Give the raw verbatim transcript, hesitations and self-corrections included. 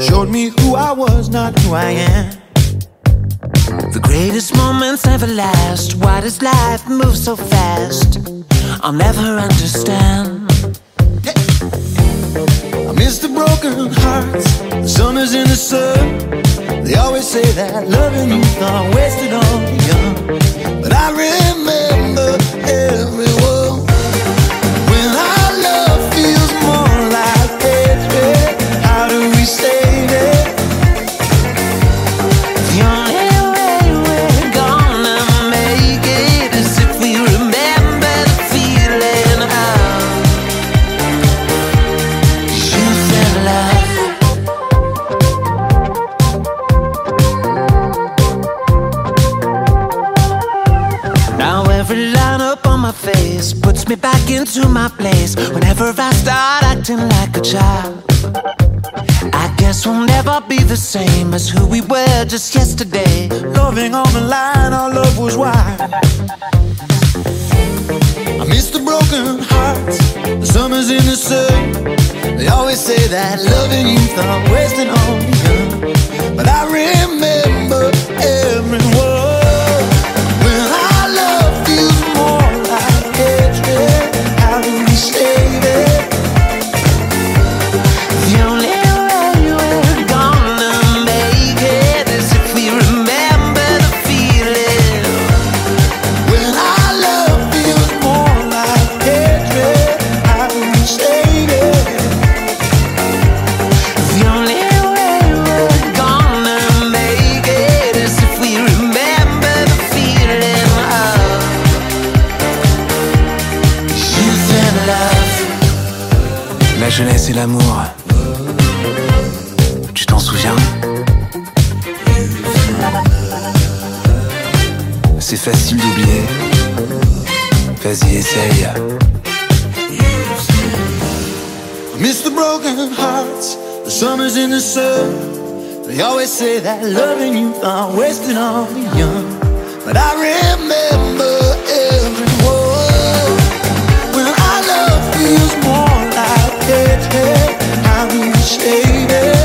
showed me who I was, not who I am. The greatest moments never last. Why does life move so fast? I'll never understand. Hey. I miss the broken hearts, the summers in the sun. They always say that loving youth are wasted on the young, but I remember everyone. When our love feels more like hatred, how do we save it? The only way we're gonna make it is if we remember the feeling of youth and love. Now every line up on my face puts me back into my place. Whenever I start acting like a child, I guess we'll never be the same as who we were just yesterday. Loving on the line, our love was wild. I miss the broken hearts, the summers in the sun. They always say that loving youth are wasting on the young, but I remember every word. When our love feels more like hatred, how do we save it? The only way we're gonna make it is if we remember the feeling. When our love feels more like hatred, how do we save it? The only way we're gonna make it is if we remember the feeling of youth and love. La jeunesse et l'amour, tu t'en souviens? C'est facile d'oublier. Vas-y, essaye. I miss the broken hearts, the summers in the sun. They always say that loving youth are wasted on the young, but I remember every word. When our love feels more like hatred, how do we save it?